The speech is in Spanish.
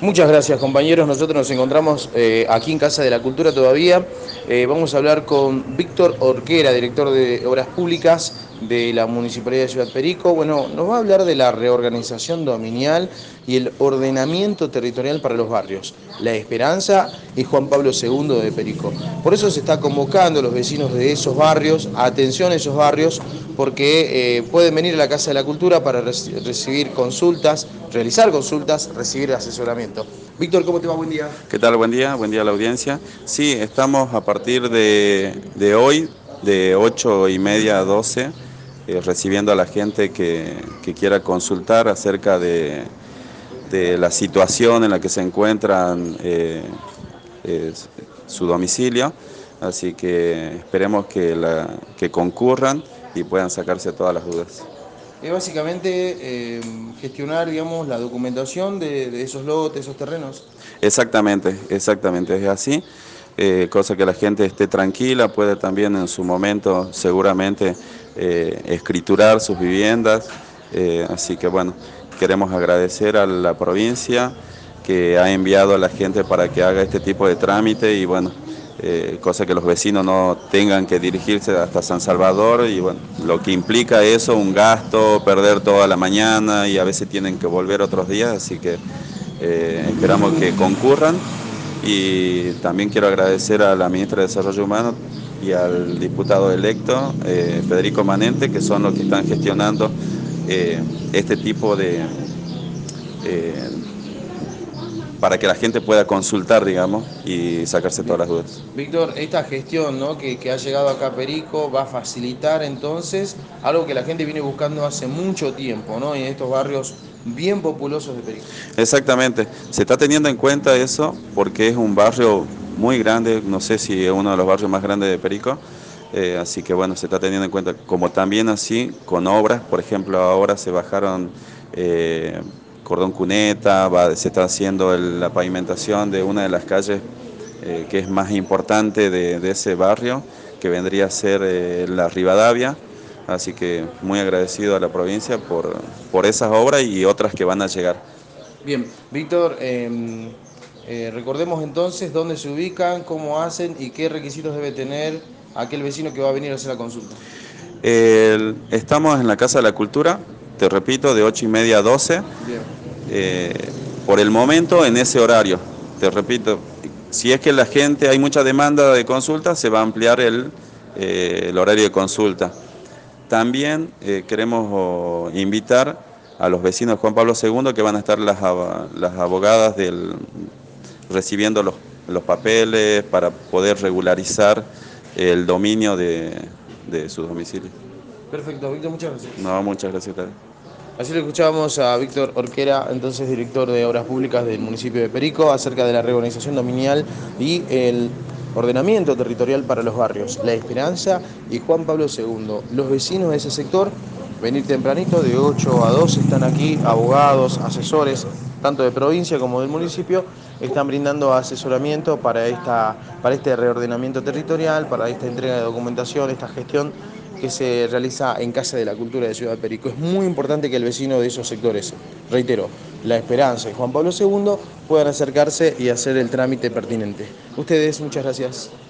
Muchas gracias, compañeros. Nosotros nos encontramos aquí en Casa de la Cultura todavía. Vamos a hablar con Víctor Orquera, director de Obras Públicas de la Municipalidad de Ciudad Perico. Bueno, nos va a hablar de la reorganización dominial y el ordenamiento territorial para los barrios, La Esperanza y Juan Pablo II de Perico. Por eso se está convocando a los vecinos de esos barrios, atención a esos barrios, porque pueden venir a la Casa de la Cultura para recibir consultas, realizar consultas, recibir asesoramiento. Víctor, ¿cómo te va? Buen día. ¿Qué tal? Buen día a la audiencia. Sí, estamos a partir de hoy, de 8:30 a 12, recibiendo a la gente que quiera consultar acerca de la situación en la que se encuentran eh, su domicilio. Así que esperemos que concurran y puedan sacarse todas las dudas. Es básicamente gestionar, digamos, la documentación de esos lotes, esos terrenos. Exactamente, es así. Cosa que la gente esté tranquila, puede también en su momento seguramente escriturar sus viviendas. Así que bueno, queremos agradecer a la provincia que ha enviado a la gente para que haga este tipo de trámite y bueno, cosa que los vecinos no tengan que dirigirse hasta San Salvador y bueno, lo que implica eso, un gasto, perder toda la mañana y a veces tienen que volver otros días, así que esperamos que concurran y también quiero agradecer a la ministra de Desarrollo Humano y al diputado electo Federico Manente, que son los que están gestionando este tipo de eh, para que la gente pueda consultar, digamos, y sacarse todas Bien. las dudas. Víctor, esta gestión, ¿no?, que ha llegado acá a Perico va a facilitar entonces algo que la gente viene buscando hace mucho tiempo, ¿no? En estos barrios bien populosos de Perico. Exactamente, se está teniendo en cuenta eso porque es un barrio muy grande, no sé si es uno de los barrios más grandes de Perico, así que bueno, se está teniendo en cuenta, como también así con obras, por ejemplo, ahora se bajaron cordón cuneta, se está haciendo la pavimentación de una de las calles que es más importante de ese barrio, que vendría a ser la Rivadavia. Así que muy agradecido a la provincia por esas obras y otras que van a llegar. Bien, Víctor, recordemos entonces dónde se ubican, cómo hacen y qué requisitos debe tener aquel vecino que va a venir a hacer la consulta. Estamos en la Casa de la Cultura, te repito, de 8:30 a 12. Bien. eh, por el momento en ese horario. Te repito, si es que la gente, hay mucha demanda de consulta, se va a ampliar el horario de consulta. También queremos invitar a los vecinos de Juan Pablo II, que van a estar las abogadas recibiendo los papeles para poder regularizar el dominio de su domicilio. Perfecto, Víctor, muchas gracias. No, muchas gracias a ustedes. Así lo escuchábamos a Víctor Orquera, entonces director de Obras Públicas del municipio de Perico, acerca de la reorganización dominial y el ordenamiento territorial para los barrios La Esperanza y Juan Pablo II. Los vecinos de ese sector, venir tempranito, de 8 a 2, están aquí, abogados, asesores, tanto de provincia como del municipio, están brindando asesoramiento para este reordenamiento territorial, para esta entrega de documentación, esta gestión que se realiza en Casa de la Cultura de Ciudad Perico. Es muy importante que el vecino de esos sectores, reitero, La Esperanza y Juan Pablo II, puedan acercarse y hacer el trámite pertinente. Ustedes, muchas gracias.